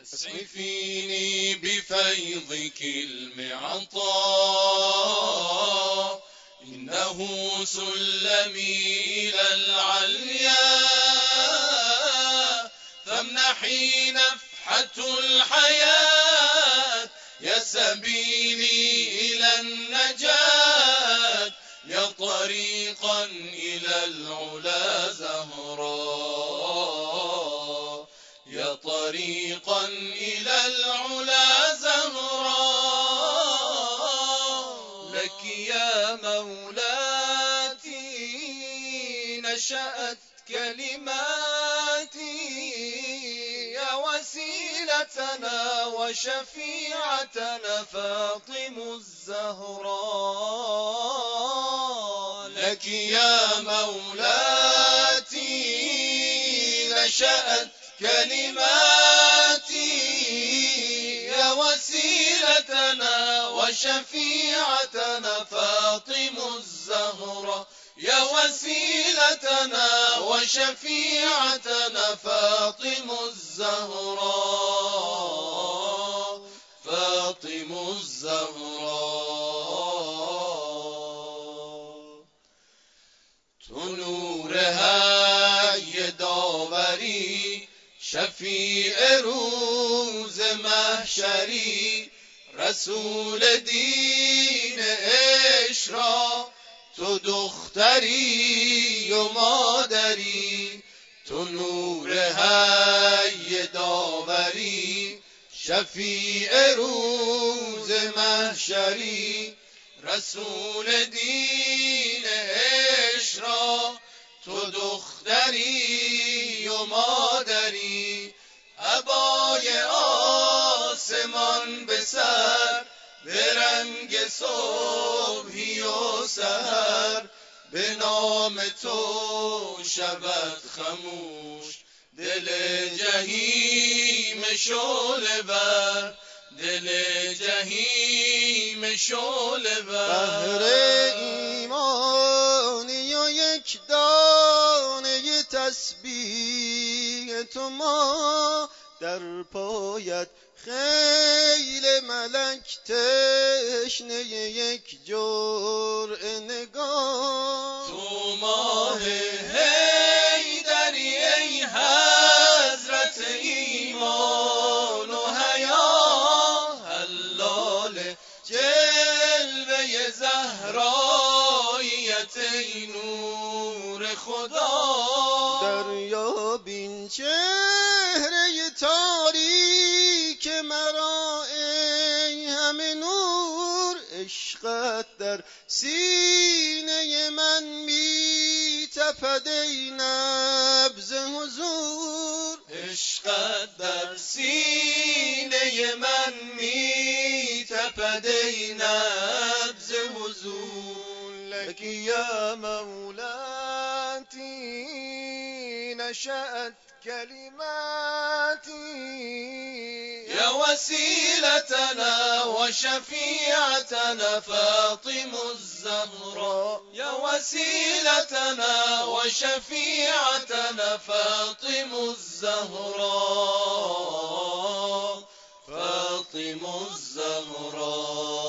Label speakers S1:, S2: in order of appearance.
S1: اسعفيني بفيضك المعطاء، إنه سلمي إلى العليا، فامنحي نفحة الحياة يا سبيلي إلى النجاة، يا طريقا إلى العلا زهراء، يا طريقا إلى العلا زهراء. لك يا مولاتي نشأت كلماتي، يا وسيلتنا وشفيعتنا فاطم الزهراء. لك يا مولاتي نشأت كلماتي، يا وسيلتنا وشفيعتنا فاطم الزهراء، يا وسيلتنا وشفيعتنا فاطم الزهراء، فاطم الزهراء. تو نورها ی داوری، شفیع روز محشری، رسول دین عشق را تو دختری و مادری. تو نور حی داوری، شفیع روز محشری، رسول دین عشق را تو دختری و مادری. عبای آسمان به سر، به رنگ صبحی و سحر، به نام تو شود خموش دل جهیم شعله ور، دل جهیم شعله ور.
S2: بهر ایمانی و یک دانه تسبیح تو ما، در پایت خیل ملک تشنه یک جرعه نگاه.
S1: تو ماه حیدری ای حضرت ایمان و حیا، حلال جلوه زهراییت ای نور خدا.
S2: دریاب این چهره تاریک مرا ای همه نور، عشقت در سینه من می تپد ای نبض حضور.
S1: عشقت در سینه من می تپد ای نبض حضور.
S2: لك يا مولاتي نشأت كلماتي،
S1: يا وسيلتنا وشفيعتنا فاطم الزهراء، يا وسيلتنا وشفيعتنا فاطم الزهراء، فاطم الزهراء.